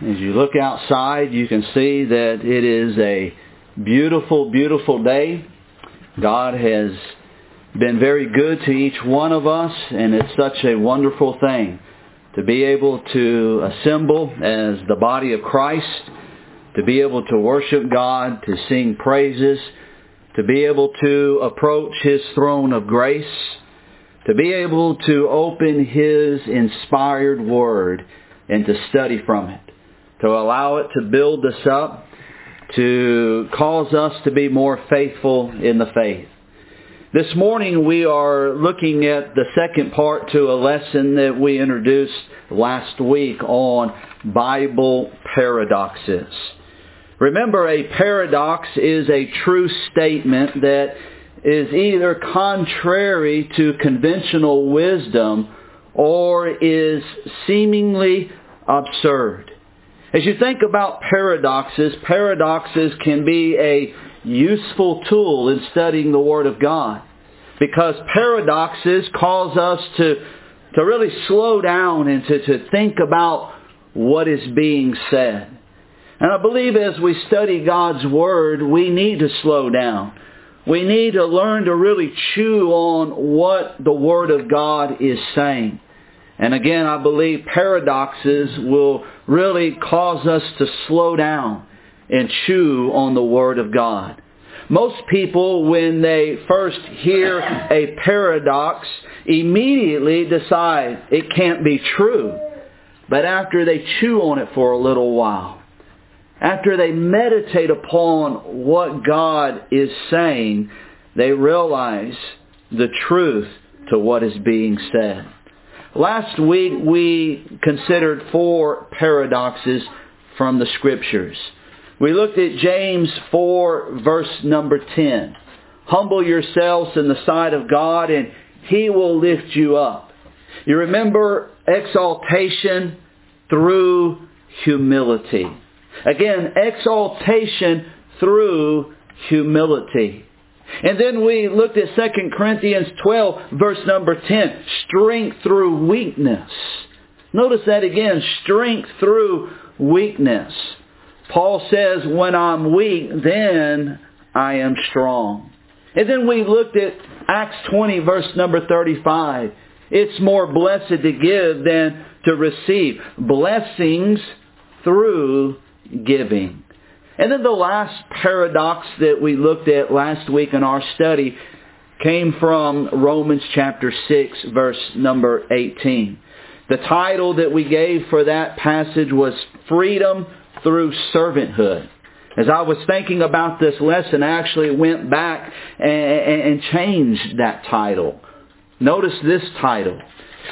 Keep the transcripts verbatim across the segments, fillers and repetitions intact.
As you look outside, you can see that it is a beautiful, beautiful day. God has been very good to each one of us, and it's such a wonderful thing to be able to assemble as the body of Christ, to be able to worship God, to sing praises, to be able to approach His throne of grace, to be able to open His inspired Word and to study from it, to allow it to build us up, to cause us to be more faithful in the faith. This morning we are looking at the second part to a lesson that we introduced last week on Bible paradoxes. Remember, a paradox is a true statement that is either contrary to conventional wisdom or is seemingly absurd. As you think about paradoxes, paradoxes can be a useful tool in studying the Word of God, because paradoxes cause us to, to really slow down and to, to think about what is being said. And I believe as we study God's Word, we need to slow down. We need to learn to really chew on what the Word of God is saying. And again, I believe paradoxes will really cause us to slow down and chew on the Word of God. Most people, when they first hear a paradox, immediately decide it can't be true. But after they chew on it for a little while, after they meditate upon what God is saying, they realize the truth to what is being said. Last week we considered four paradoxes from the Scriptures. We looked at James four, verse number ten. Humble yourselves in the sight of God, and He will lift you up. You remember exaltation through humility. Again, exaltation through humility. And then we looked at Second Corinthians twelve, verse number ten. Strength through weakness. Notice that again. Strength through weakness. Paul says, when I'm weak, then I am strong. And then we looked at Acts twenty, verse number thirty-five. It's more blessed to give than to receive. Blessings through giving. And then the last paradox that we looked at last week in our study came from Romans chapter six, verse number eighteen. The title that we gave for that passage was Freedom Through Servanthood. As I was thinking about this lesson, I actually went back and changed that title. Notice this title,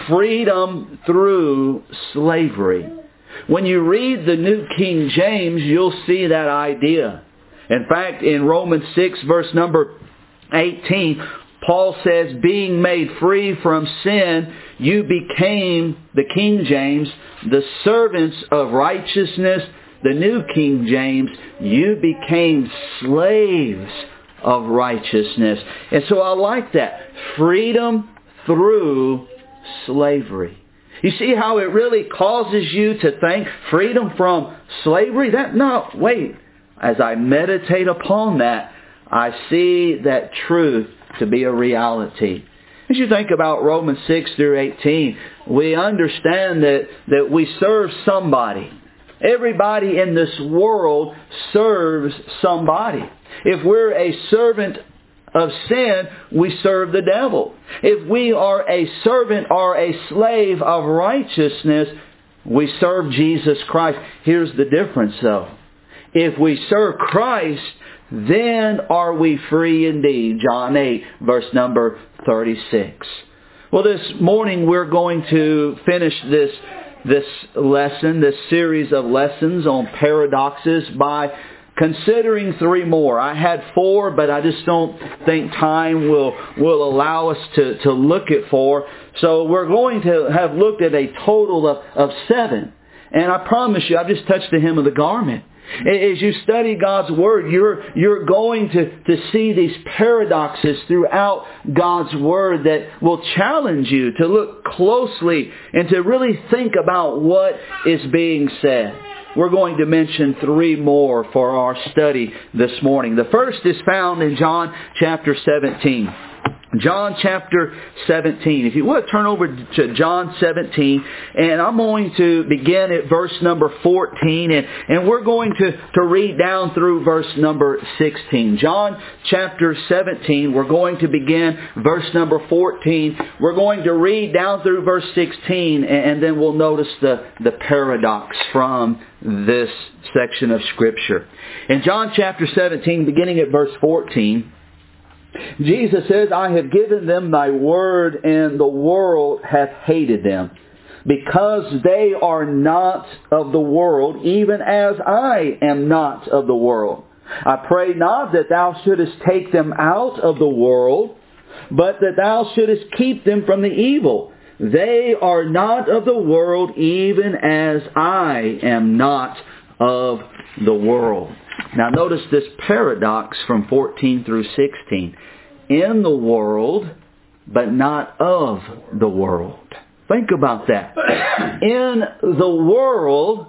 Freedom Through Slavery. When you read the New King James, you'll see that idea. In fact, in Romans six, verse number eighteen, Paul says, being made free from sin, you became, the King James, the servants of righteousness. The New King James, you became slaves of righteousness. And so I like that. Freedom through slavery. You see how it really causes you to think freedom from slavery? That no, wait. As I meditate upon that, I see that truth to be a reality. As you think about Romans six through eighteen, we understand that, that we serve somebody. Everybody in this world serves somebody. If we're a servant of sin, we serve the devil. If we are a servant or a slave of righteousness, we serve Jesus Christ. Here's the difference though. If we serve Christ, then are we free indeed. John eight, verse number thirty-six. Well, this morning we're going to finish this, this lesson, this series of lessons on paradoxes by considering three more. I had four, but I just don't think time will, will allow us to, to look at four. So we're going to have looked at a total of, of seven. And I promise you, I've just touched the hem of the garment. As you study God's Word, you're, you're going to, to see these paradoxes throughout God's Word that will challenge you to look closely and to really think about what is being said. We're going to mention three more for our study this morning. The first is found in John chapter seventeen. John chapter seventeen. If you would, turn over to John seventeen, and I'm going to begin at verse number fourteen, and, and we're going to, to read down through verse number sixteen. John chapter seventeen, we're going to begin verse number fourteen. We're going to read down through verse sixteen, and, and then we'll notice the, the paradox from this section of Scripture. In John chapter seventeen, beginning at verse fourteen, Jesus says, I have given them thy word, and the world hath hated them, because they are not of the world, even as I am not of the world. I pray not that thou shouldest take them out of the world, but that thou shouldest keep them from the evil. They are not of the world, even as I am not of the world. Now notice this paradox from fourteen through sixteen. In the world, but not of the world. Think about that. In the world,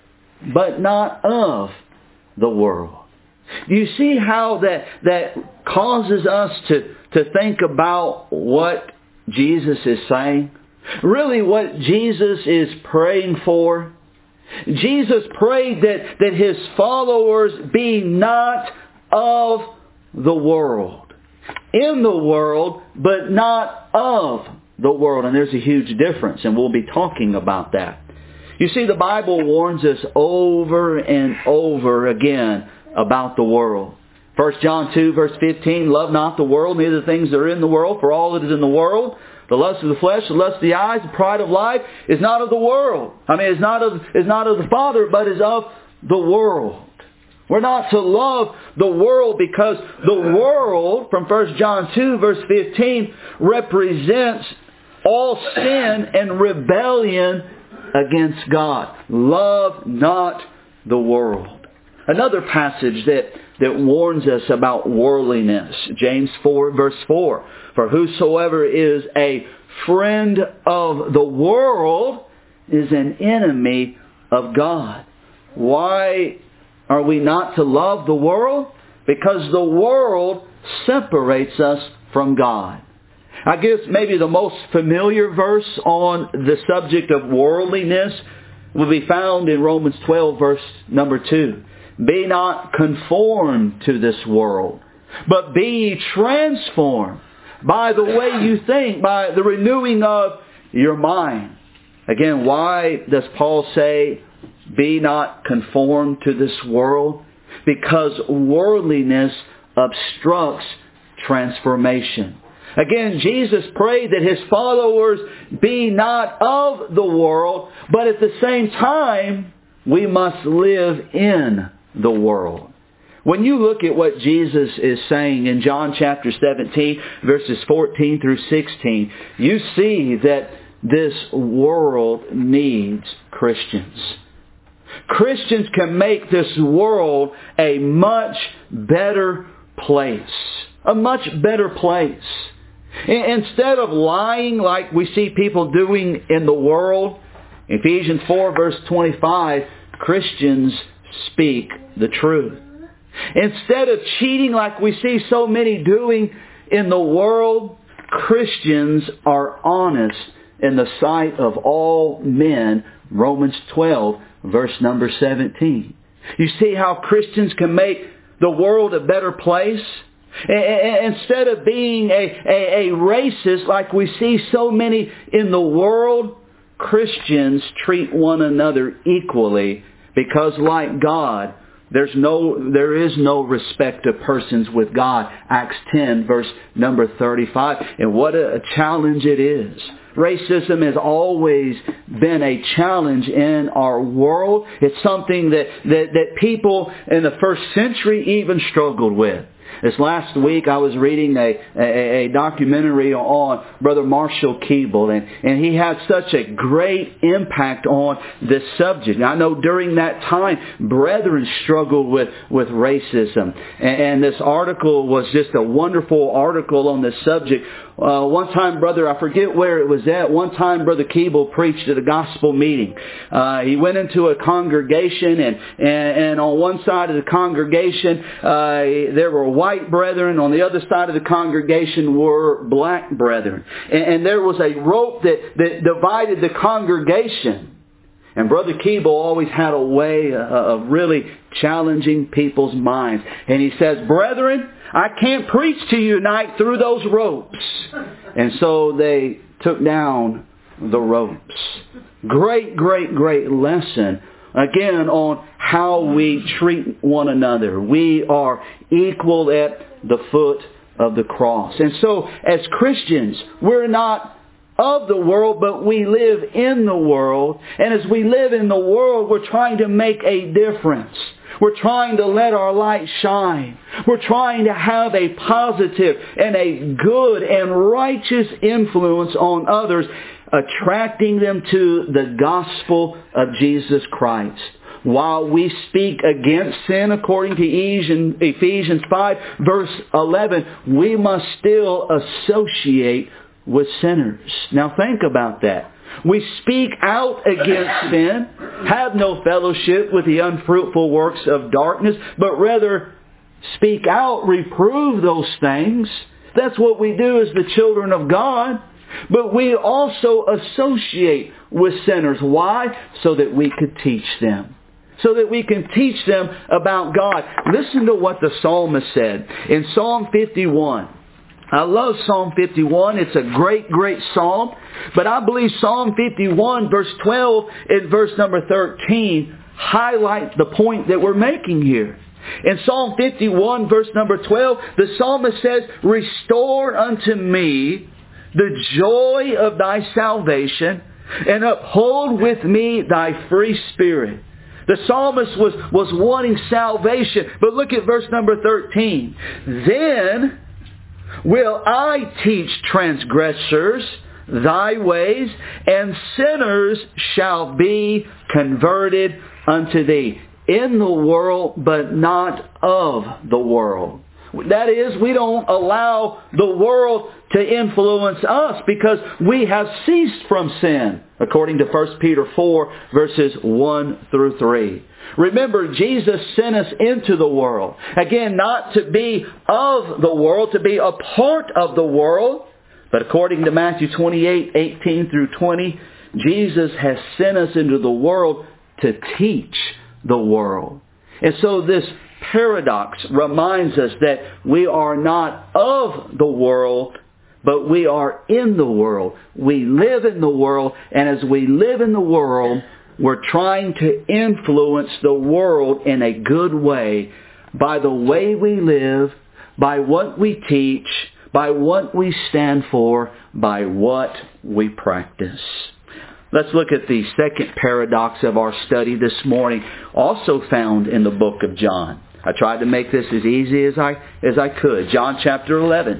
but not of the world. Do you see how that, that causes us to, to think about what Jesus is saying? Really what Jesus is praying for? Jesus prayed that, that His followers be not of the world. In the world, but not of the world. And there's a huge difference, and we'll be talking about that. You see, the Bible warns us over and over again about the world. First John two, verse fifteen, love not the world, neither the things that are in the world, for all that is in the world, the lust of the flesh, the lust of the eyes, the pride of life, is not of the world. I mean, it's not of, is not of the Father, but is of the world. We're not to love the world because the world, from First John two, verse fifteen, represents all sin and rebellion against God. Love not the world. Another passage that, that warns us about worldliness, James four, verse four. For whosoever is a friend of the world is an enemy of God. Why are we not to love the world? Because the world separates us from God. I guess maybe the most familiar verse on the subject of worldliness will be found in Romans twelve, verse number two. Be not conformed to this world, but be ye transformed by the way you think, by the renewing of your mind. Again, why does Paul say, be not conformed to this world? Because worldliness obstructs transformation. Again, Jesus prayed that His followers be not of the world, but at the same time, we must live in the world. When you look at what Jesus is saying in John chapter seventeen, verses fourteen through sixteen, you see that this world needs Christians. Christians can make this world a much better place. A much better place. Instead of lying like we see people doing in the world, Ephesians four verse twenty-five, Christians speak the truth. Instead of cheating like we see so many doing in the world, Christians are honest in the sight of all men. Romans twelve, verse number seventeen. You see how Christians can make the world a better place? Instead of being a, a, a racist like we see so many in the world, Christians treat one another equally because like God, There's no, there is no respect of persons with God. Acts ten, verse number thirty-five. And what a challenge it is. Racism has always been a challenge in our world. It's something that, that, that people in the first century even struggled with. This last week I was reading a, a, a documentary on Brother Marshall Keeble, and, and he had such a great impact on this subject. I know during that time, brethren struggled with, with racism. And, and this article was just a wonderful article on this subject. Uh, one time, brother, I forget where it was at. One time, Brother Keeble preached at a gospel meeting. Uh, he went into a congregation, and, and, and on one side of the congregation, uh, there were white brethren. On the other side of the congregation were black brethren. And, and there was a rope that, that divided the congregation. And Brother Keeble always had a way of really challenging people's minds. And he says, "Brethren, I can't preach to you tonight through those ropes." And so they took down the ropes. Great, great, great lesson. Again, on how we treat one another. We are equal at the foot of the cross. And so, as Christians, we're not of the world, but we live in the world. And as we live in the world, we're trying to make a difference. We're trying to let our light shine. We're trying to have a positive and a good and righteous influence on others, attracting them to the gospel of Jesus Christ. While we speak against sin, according to Ephesians five, verse eleven, we must still associate with sinners. Now think about that. We speak out against sin, have no fellowship with the unfruitful works of darkness, but rather speak out, reprove those things. That's what we do as the children of God. But we also associate with sinners. Why? So that we could teach them. So that we can teach them about God. Listen to what the psalmist said in Psalm fifty-one. I love Psalm fifty-one. It's a great, great psalm. But I believe Psalm fifty-one, verse twelve and verse number thirteen highlight the point that we're making here. In Psalm fifty-one, verse number twelve, the psalmist says, "Restore unto me the joy of thy salvation, and uphold with me thy free spirit." The psalmist was, was wanting salvation. But look at verse number thirteen. "Then will I teach transgressors thy ways, and sinners shall be converted unto thee." In the world, but not of the world. That is, we don't allow the world to influence us because we have ceased from sin, according to First Peter four, verses one through three. Remember, Jesus sent us into the world. Again, not to be of the world, to be a part of the world. But according to Matthew twenty-eight, eighteen through twenty, Jesus has sent us into the world to teach the world. And so this paradox reminds us that we are not of the world, but we are in the world. We live in the world, and as we live in the world, we're trying to influence the world in a good way by the way we live, by what we teach, by what we stand for, by what we practice. Let's look at the second paradox of our study this morning, also found in the book of John. I tried to make this as easy as I as I could. John chapter eleven.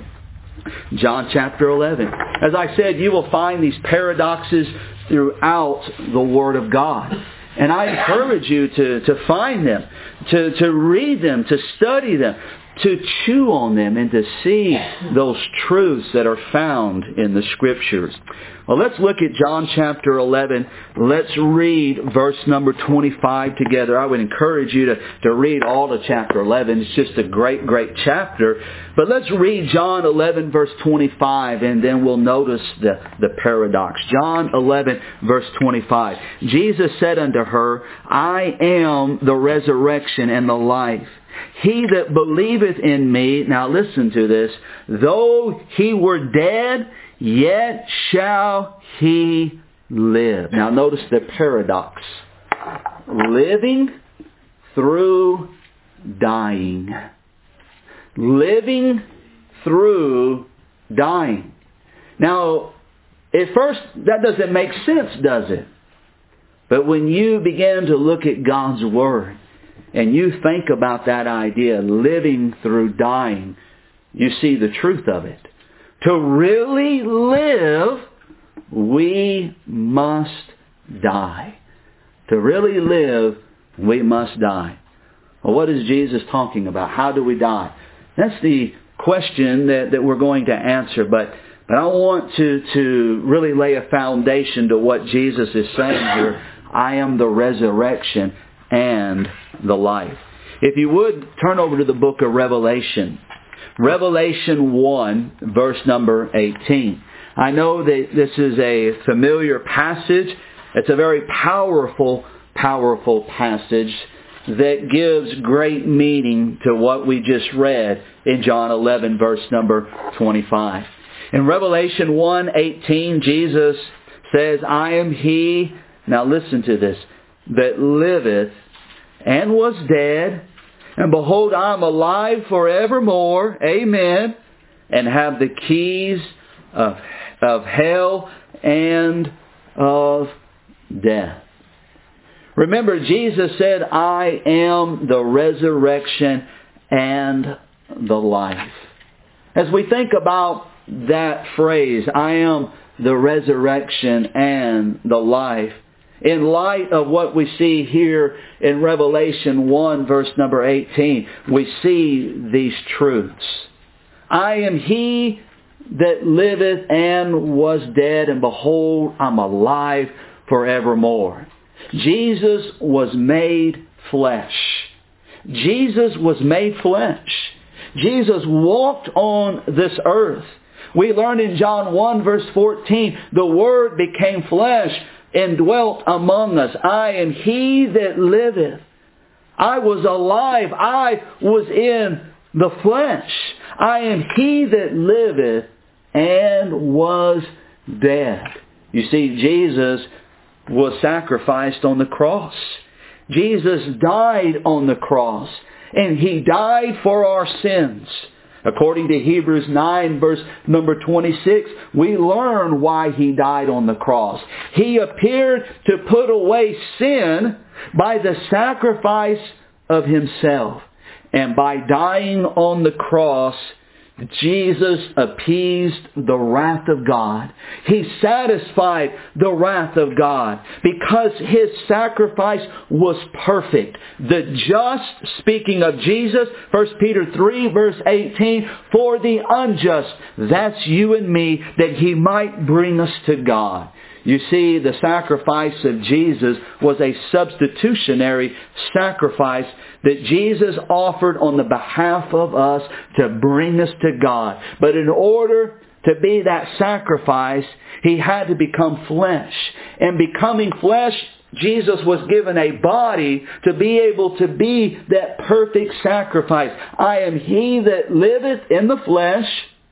John chapter eleven. As I said, you will find these paradoxes throughout the Word of God. And I encourage you to, to find them, to, to read them, to study them, to chew on them, and to see those truths that are found in the Scriptures. Well, let's look at John chapter eleven. Let's read verse number twenty-five together. I would encourage you to, to read all of chapter eleven. It's just a great, great chapter. But let's read John eleven, verse twenty-five, and then we'll notice the, the paradox. John eleven, verse twenty-five. Jesus said unto her, "I am the resurrection and the life. He that believeth in me," now listen to this, "though he were dead, yet shall he live." Now notice the paradox. Living through dying. Living through dying. Now, at first, that doesn't make sense, does it? But when you begin to look at God's Word, and you think about that idea, living through dying, you see the truth of it. To really live, we must die. To really live, we must die. Well, what is Jesus talking about? How do we die? That's the question that, that we're going to answer. But, but I want to, to really lay a foundation to what Jesus is saying here. I am the resurrection and the life. If you would, turn over to the book of Revelation. Revelation one, verse number eighteen. I know that this is a familiar passage. It's a very powerful, powerful passage that gives great meaning to what we just read in John eleven, verse number twenty-five. In Revelation one eighteen, Jesus says, I am He, now listen to this, that liveth and was dead, and behold, I am alive forevermore, amen, and have the keys of, of hell and of death. Remember, Jesus said, I am the resurrection and the life. As we think about that phrase, I am the resurrection and the life, in light of what we see here in Revelation one, verse number eighteen, we see these truths. I am He that liveth and was dead, and behold, I'm alive forevermore. Jesus was made flesh. Jesus was made flesh. Jesus walked on this earth. We learn in John one verse fourteen, the Word became flesh and dwelt among us. I am He that liveth. I was alive. I was in the flesh. I am He that liveth and was dead. You see, Jesus was sacrificed on the cross. Jesus died on the cross, and He died for our sins. According to Hebrews nine, verse number twenty-six, we learn why He died on the cross. He appeared to put away sin by the sacrifice of Himself. And by dying on the cross, Jesus appeased the wrath of God. He satisfied the wrath of God because His sacrifice was perfect. The just, speaking of Jesus, First Peter three verse eighteen, for the unjust, that's you and me, that He might bring us to God. You see, the sacrifice of Jesus was a substitutionary sacrifice that Jesus offered on the behalf of us to bring us to God. But in order to be that sacrifice, He had to become flesh. And becoming flesh, Jesus was given a body to be able to be that perfect sacrifice. I am He that liveth in the flesh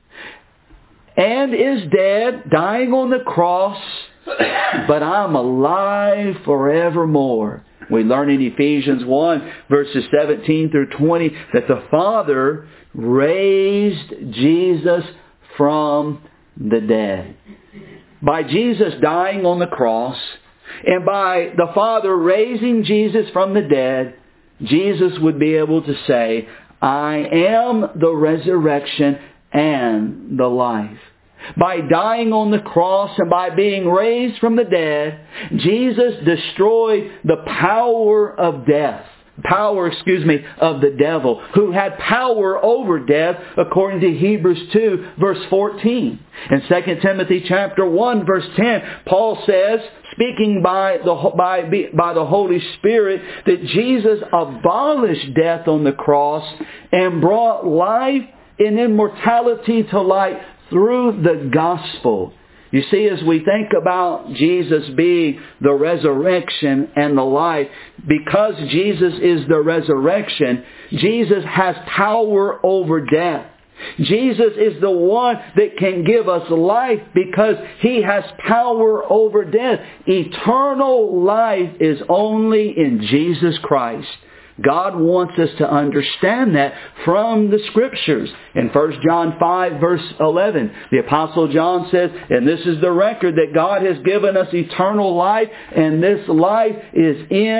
and is dead, dying on the cross, but I'm alive forevermore. We learn in Ephesians one, verses seventeen through twenty, that the Father raised Jesus from the dead. By Jesus dying on the cross, and by the Father raising Jesus from the dead, Jesus would be able to say, I am the resurrection and the life. By dying on the cross and by being raised from the dead, Jesus destroyed the power of death. Power, excuse me, of the devil, who had power over death, according to Hebrews two, verse fourteen. In Second Timothy chapter one, verse ten, Paul says, speaking by the, by, by the Holy Spirit, that Jesus abolished death on the cross and brought life and immortality to light through the gospel. You see, as we think about Jesus being the resurrection and the life, because Jesus is the resurrection, Jesus has power over death. Jesus is the one that can give us life because He has power over death. Eternal life is only in Jesus Christ. God wants us to understand that from the Scriptures. In First John five, verse eleven, the Apostle John says, and this is the record that God has given us eternal life, and this life is in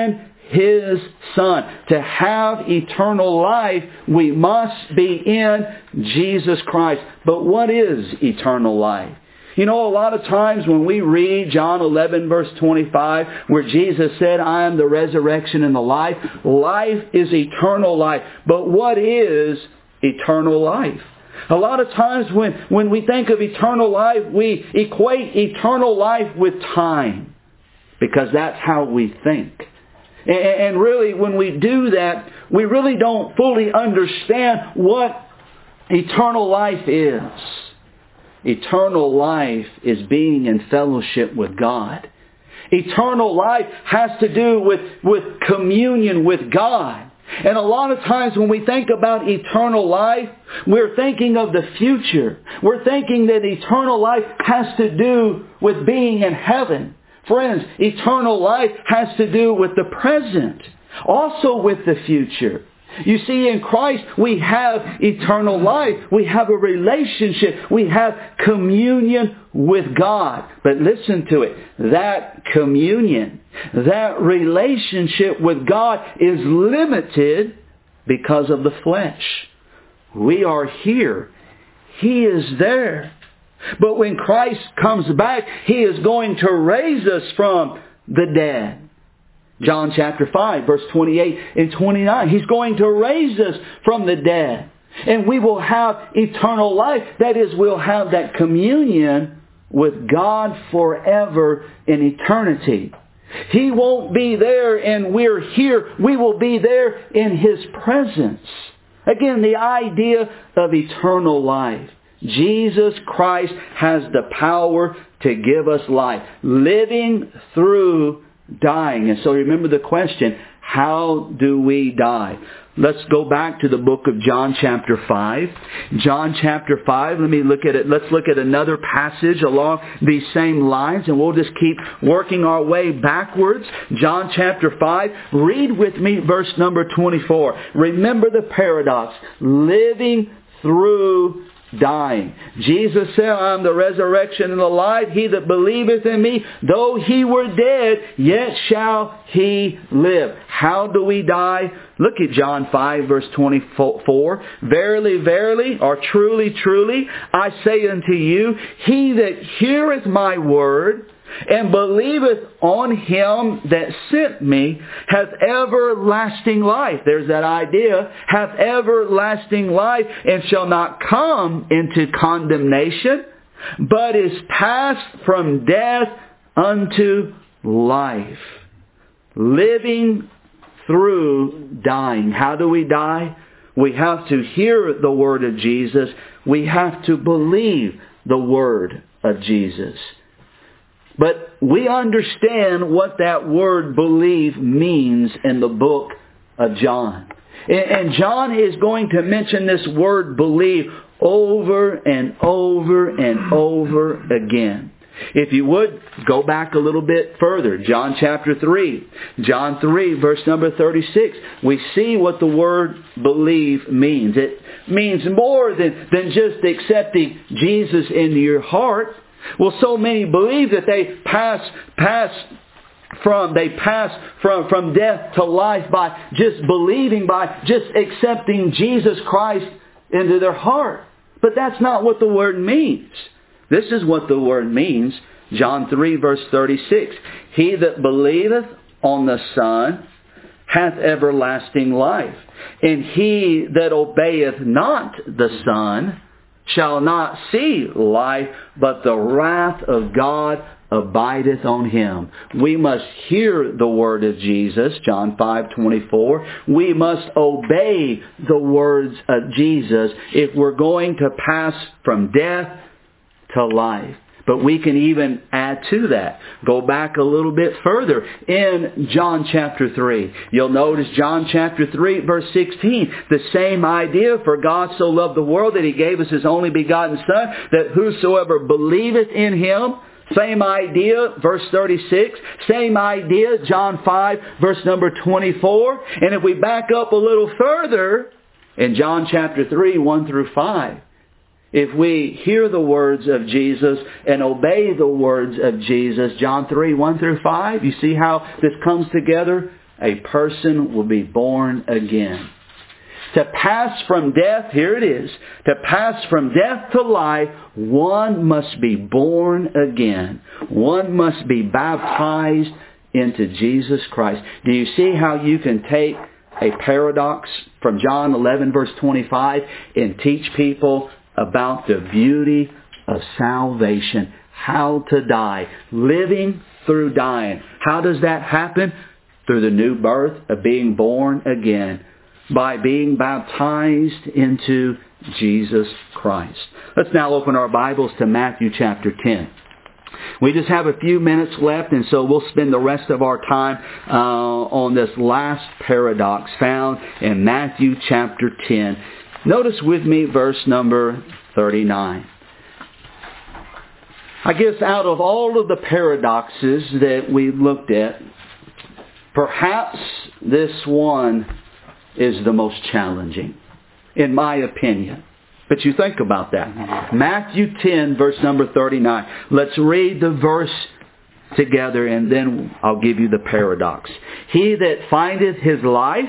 His Son. To have eternal life, we must be in Jesus Christ. But what is eternal life? You know, a lot of times when we read John eleven verse twenty-five, where Jesus said, I am the resurrection and the life, life is eternal life. But what is eternal life? A lot of times when, when we think of eternal life, we equate eternal life with time, because that's how we think. And really, when we do that, we really don't fully understand what eternal life is. Eternal life is being in fellowship with God. Eternal life has to do with, with communion with God. And a lot of times when we think about eternal life, we're thinking of the future. We're thinking that eternal life has to do with being in heaven. Friends, eternal life has to do with the present, also with the future. You see, in Christ, we have eternal life. We have a relationship. We have communion with God. But listen to it. That communion, that relationship with God is limited because of the flesh. We are here. He is there. But when Christ comes back, He is going to raise us from the dead. John chapter five, verse twenty-eight and twenty-nine. He's going to raise us from the dead. And we will have eternal life. That is, we'll have that communion with God forever in eternity. He won't be there and we're here. We will be there in His presence. Again, the idea of eternal life. Jesus Christ has the power to give us life. Living through dying. And so remember the question, how do we die? Let's go back to the book of John chapter five. John chapter five, let me look at it. Let's look at another passage along these same lines, and we'll just keep working our way backwards. John chapter five, read with me verse number twenty-four. Remember the paradox, living through dying. Jesus said, I am the resurrection and the life. He that believeth in me, though he were dead, yet shall he live. How do we die? Look at John five verse twenty-four. Verily, verily, or truly, truly, I say unto you, he that heareth my word and believeth on Him that sent me hath everlasting life. There's that idea. Hath everlasting life, and shall not come into condemnation, but is passed from death unto life. Living through dying. How do we die? We have to hear the word of Jesus. We have to believe the word of Jesus. But we understand what that word believe means in the book of John. And John is going to mention this word believe over and over and over again. If you would, go back a little bit further. John chapter three. John three, verse number thirty-six. We see what the word believe means. It means more than, than just accepting Jesus into your heart. Well, so many believe that they pass pass from they pass from, from death to life by just believing, by just accepting Jesus Christ into their heart. But that's not what the word means. This is what the word means. John three verse thirty-six. He that believeth on the Son hath everlasting life. And he that obeyeth not the Son shall not see life, but the wrath of God abideth on him. We must hear the word of Jesus, John five twenty-four. We must obey the words of Jesus if we're going to pass from death to life. But we can even add to that. Go back a little bit further in John chapter three. You'll notice John chapter three verse sixteen. The same idea. For God so loved the world that He gave us His only begotten Son, that whosoever believeth in Him. Same idea, verse thirty-six. Same idea, John five verse number twenty-four. And if we back up a little further, in John chapter three, one through five. If we hear the words of Jesus and obey the words of Jesus, John three, one through five, you see how this comes together? a person will be born again. To pass from death, here it is, to pass from death to life, one must be born again. One must be baptized into Jesus Christ. Do you see how you can take a paradox from John eleven verse twenty-five and teach people about the beauty of salvation? How to die. Living through dying. How does that happen? Through the new birth of being born again. By being baptized into Jesus Christ. Let's now open our Bibles to Matthew chapter ten. We just have a few minutes left, and so we'll spend the rest of our time uh, on this last paradox found in Matthew chapter ten. Notice with me verse number thirty-nine. I guess out of all of the paradoxes that we looked at, perhaps this one is the most challenging, in my opinion. But you think about that. Matthew ten, verse number thirty-nine. Let's read the verse together and then I'll give you the paradox. He that findeth his life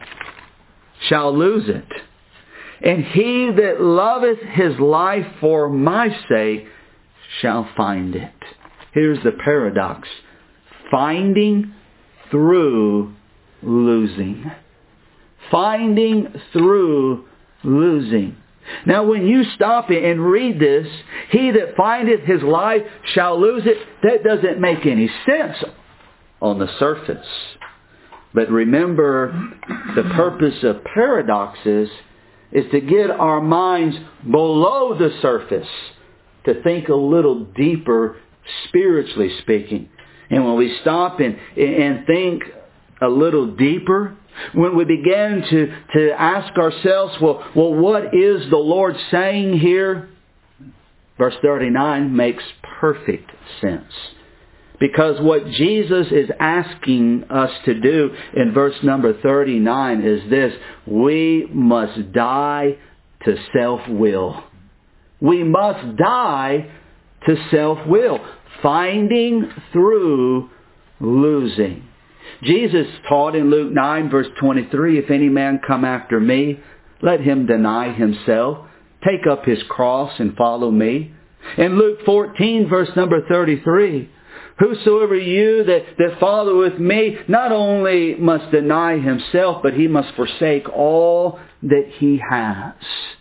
shall lose it. And he that loveth his life for my sake shall find it. Here's the paradox. Finding through losing. Finding through losing. Now when you stop and read this, he that findeth his life shall lose it, that doesn't make any sense on the surface. But remember, the purpose of paradoxes is to get our minds below the surface, to think a little deeper, spiritually speaking. And when we stop and, and think a little deeper, when we begin to, to ask ourselves, well, well, what is the Lord saying here? Verse thirty-nine makes perfect sense. Because what Jesus is asking us to do in verse number thirty-nine is this: we must die to self-will. We must die to self-will. Finding through losing. Jesus taught in Luke nine verse twenty-three, if any man come after me, let him deny himself, take up his cross and follow me. In Luke fourteen verse number thirty-three, whosoever you that, that followeth me, not only must deny himself, but he must forsake all that he has.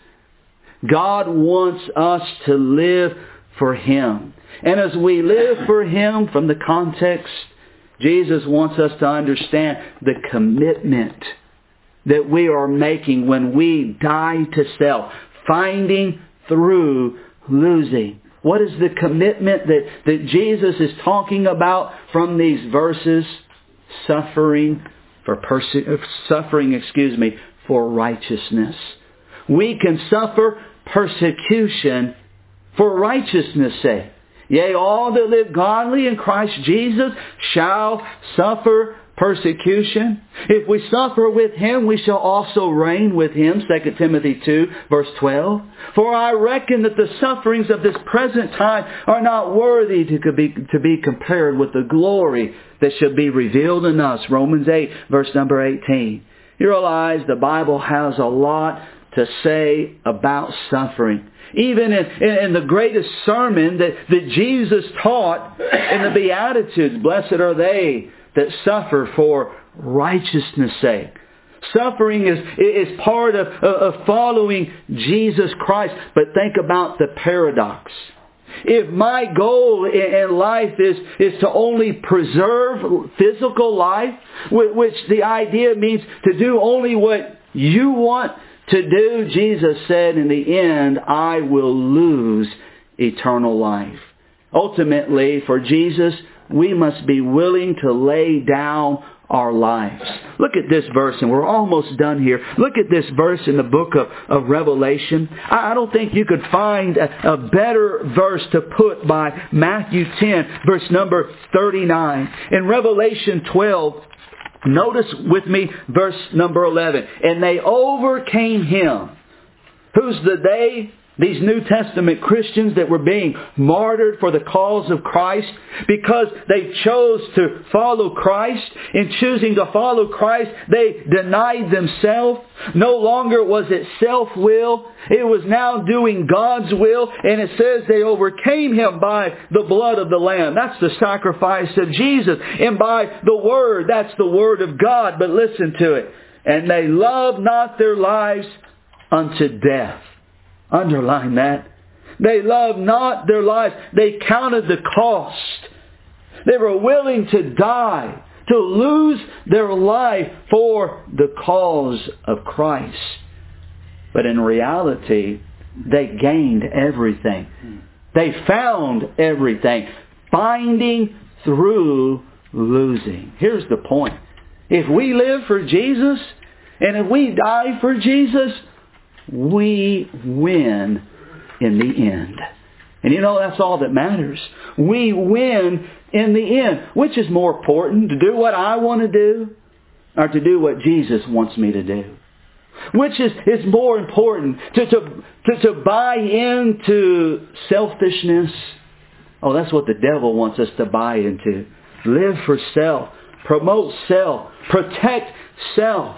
God wants us to live for Him. And as we live for Him, from the context, Jesus wants us to understand the commitment that we are making when we die to self, finding through losing. What is the commitment that, that Jesus is talking about from these verses? Suffering for perse- suffering, excuse me, for righteousness. We can suffer persecution for righteousness' sake. Yea, all that live godly in Christ Jesus shall suffer persecution. If we suffer with Him, we shall also reign with Him. Second Timothy two, verse twelve. For I reckon that the sufferings of this present time are not worthy to be, to be compared with the glory that shall be revealed in us. Romans eight, verse number eighteen. You realize the Bible has a lot to say about suffering. Even in, in, in the greatest sermon that, that Jesus taught in the Beatitudes, blessed are they that suffer for righteousness' sake. Suffering is, is part of, of following Jesus Christ. But think about the paradox. If my goal in life is, is to only preserve physical life, which the idea means to do only what you want to do, Jesus said, in the end, I will lose eternal life. Ultimately, for Jesus, we must be willing to lay down our lives. Look at this verse, and we're almost done here. Look at this verse in the book of, of Revelation. I, I don't think you could find a, a better verse to put by Matthew ten, verse number thirty-nine. In Revelation twelve, notice with me verse number eleven. And they overcame him. Who's the they? these New Testament Christians that were being martyred for the cause of Christ because they chose to follow Christ. In choosing to follow Christ, they denied themselves. No longer was it self-will. It was now doing God's will. And it says they overcame Him by the blood of the Lamb. That's the sacrifice of Jesus. And by the Word. That's the Word of God. But listen to it. And they loved not their lives unto death. Underline that. They loved not their lives. They counted the cost. They were willing to die, to lose their life for the cause of Christ. But in reality, they gained everything. They found everything. Finding through losing. Here's the point. If we live for Jesus, and if we die for Jesus, we win in the end. And you know, that's all that matters. We win in the end. Which is more important, to do what I want to do or to do what Jesus wants me to do? Which is, is more important, to, to, to, to buy into selfishness? Oh, that's what the devil wants us to buy into. Live for self. Promote self. Protect self.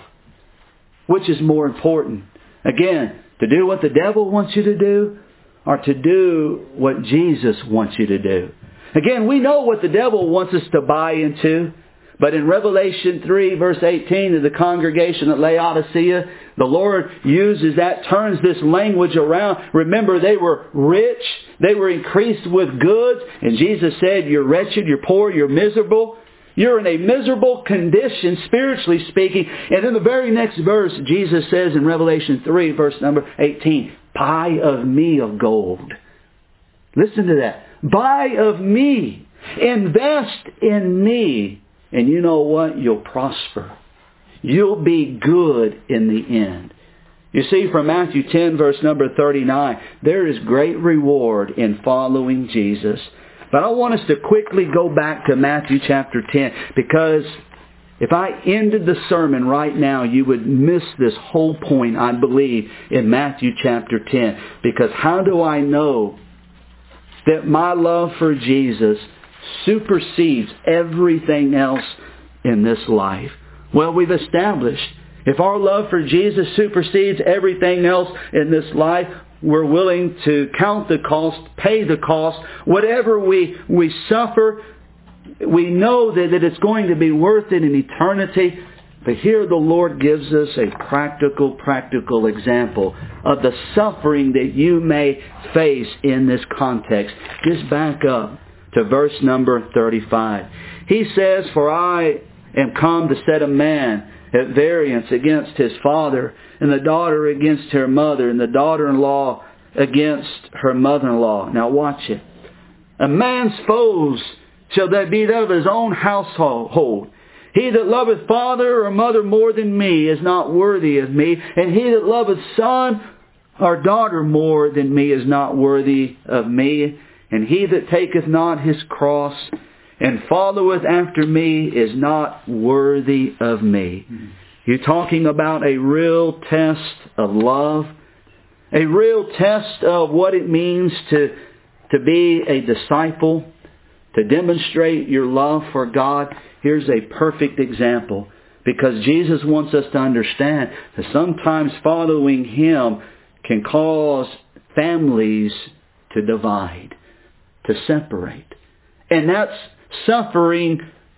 Which is more important? Again, to do what the devil wants you to do or to do what Jesus wants you to do. Again, we know what the devil wants us to buy into. But in Revelation three, verse eighteen, to the congregation at Laodicea, the Lord uses that, turns this language around. Remember, they were rich. They were increased with goods. And Jesus said, you're wretched, you're poor, you're miserable. You're in a miserable condition, spiritually speaking. And in the very next verse, Jesus says in Revelation three, verse number eighteen, buy of me of gold. Listen to that. Buy of me. Invest in me. And you know what? You'll prosper. You'll be good in the end. You see, from Matthew ten, verse number thirty-nine, there is great reward in following Jesus. But I want us to quickly go back to Matthew chapter ten, because if I ended the sermon right now, you would miss this whole point, I believe, in Matthew chapter ten. Because how do I know that my love for Jesus supersedes everything else in this life? Well, we've established, if our love for Jesus supersedes everything else in this life, we're willing to count the cost, pay the cost, whatever we, we suffer. We know that, that it's going to be worth it in eternity. But here the Lord gives us a practical, practical example of the suffering that you may face in this context. Just back up to verse number thirty-five. He says, for I am come to set a man at variance against his father, and the daughter against her mother, and the daughter-in-law against her mother-in-law. Now watch it. A man's foes shall they be of his own household. He that loveth father or mother more than me is not worthy of me, and he that loveth son or daughter more than me is not worthy of me. And he that taketh not his cross and followeth after me is not worthy of me. Mm-hmm. You're talking about a real test of love. A real test of what it means to, to be a disciple. To demonstrate your love for God. Here's a perfect example. Because Jesus wants us to understand that sometimes following Him can cause families to divide. To separate. And that's suffering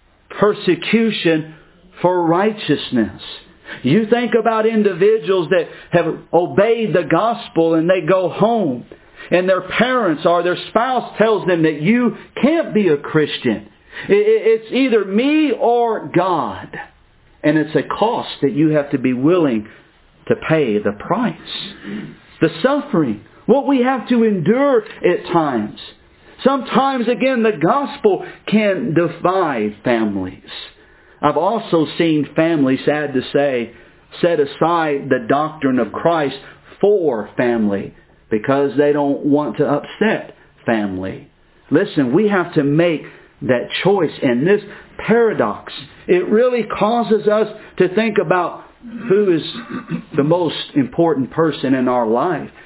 persecution for righteousness. You think about individuals that have obeyed the gospel and they go home and their parents or their spouse tells them that you can't be a Christian. It's either me or God. And it's a cost that you have to be willing to pay, the price. The suffering. What we have to endure at times. Sometimes, again, the gospel can divide families. I've also seen families, sad to say, set aside the doctrine of Christ for family because they don't want to upset family. Listen, we have to make that choice. And this paradox, it really causes us to think about who is the most important person in our life.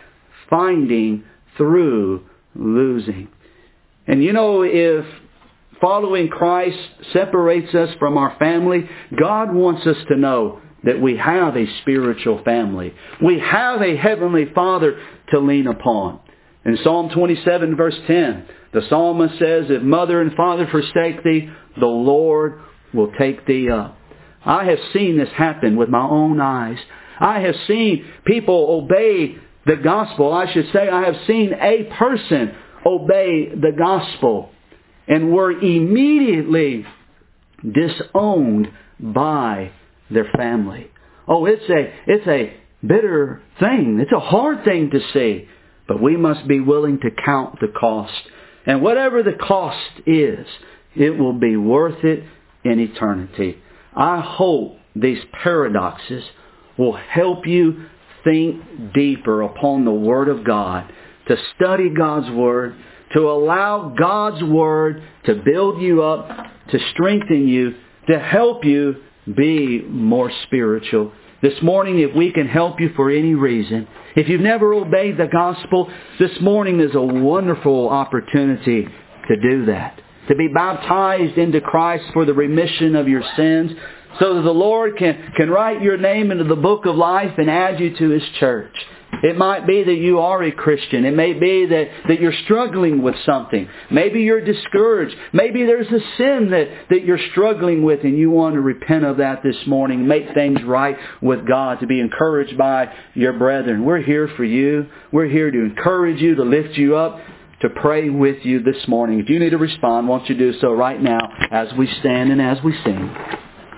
finding through losing. And you know, if following Christ separates us from our family, God wants us to know that we have a spiritual family. We have a heavenly Father to lean upon. In Psalm twenty-seven verse ten, the psalmist says, if mother and father forsake thee, the Lord will take thee up. I have seen this happen with my own eyes. I have seen people obey the gospel. I should say I have seen a person obey the gospel and were immediately disowned by their family. Oh, it's a, it's a bitter thing. It's a hard thing to see. But we must be willing to count the cost. And whatever the cost is, it will be worth it in eternity. I hope these paradoxes will help you think deeper upon the Word of God, to study God's Word, to allow God's Word to build you up, to strengthen you, to help you be more spiritual. This morning, if we can help you for any reason, if you've never obeyed the gospel, this morning is a wonderful opportunity to do that. To be baptized into Christ for the remission of your sins, so that the Lord can, can write your name into the book of life and add you to His church. It might be that you are a Christian. It may be that, that you're struggling with something. Maybe you're discouraged. Maybe there's a sin that, that you're struggling with and you want to repent of that this morning. Make things right with God, to be encouraged by your brethren. We're here for you. We're here to encourage you, to lift you up, to pray with you this morning. If you need to respond, won't you do so right now as we stand and as we sing.